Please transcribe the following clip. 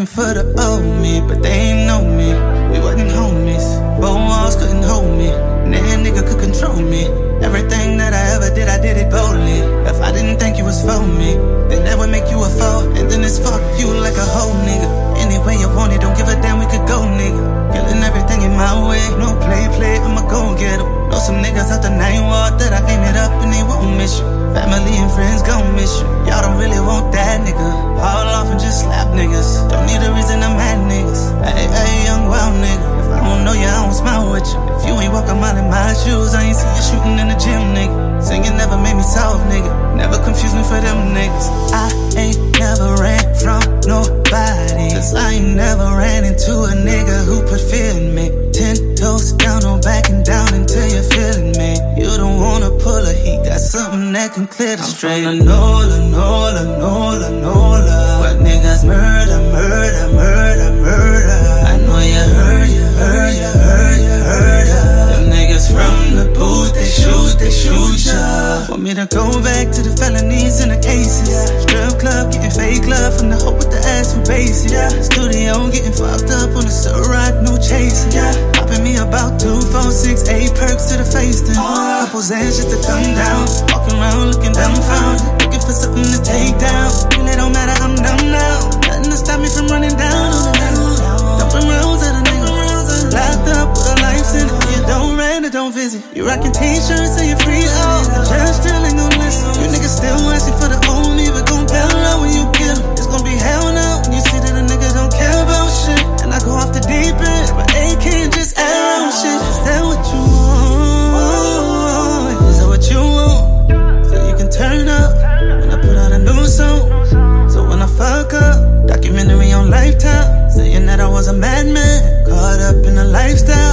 asking for the old me, but they ain't know me. We wasn't homies, 4 walls couldn't hold me, and that nigga could control me. Everything that I ever did, I did it boldly. If I didn't think you was for me, then that would make you a foe, and then it's fuck you like a whole nigga. Any way you want it, don't give a damn, we could go, nigga. Killing everything in my way, no play, I'ma go get 'em. Know some niggas out the 9 ward that I aim it up and they won't miss you. Family and friends gon' miss you. Y'all don't really want that, nigga. Haul off and just slap niggas. Don't need a reason I'm mad, niggas. Hey, young wild nigga. If I don't know you, I don't smile with you. If you ain't walk a mile in my shoes, I ain't see you shooting in the gym, nigga. Singing never made me soft, nigga. Never confuse me for them niggas. I ain't never ran from nobody, cause I ain't never ran into a nigga who put fear in me. 10 toes down, no backing down until you're feeling me. You don't wanna pull a, he got something that can clear the straight. I'm from the NOLA. What niggas murder. I know you heard. Them niggas from the booth, they shoot ya. Want me to go back to the felonies and the cases. Strip club, getting fake love from the hoe with the ass from basic. Studio, getting fucked up on the Ciroc, no chasing. Popping me about 2, 4, 6, 8 perks to the face then. Couple Zans just to come down. Walking around looking dumbfounded, looking for something to take down. Really don't matter, I'm dumb now. Nothing to stop me from running down on the down. Dumping rounds at a nigga. Locked up with a life sentence. You don't rent or don't visit. You rockin' t-shirts and you free, oh. The judge still ain't gon' listen. You niggas still asking for the old me, but gon' bail out when you get 'em. It's gon' be hell now when you see that a nigga don't care about shit. And I go off the deep end, but AK and just arrow shit. Is that what you want? Is that what you want? So you can turn up when I put out a new song. So when I fuck up, documentary on Lifetime, saying that I was a madman, caught up in a lifestyle.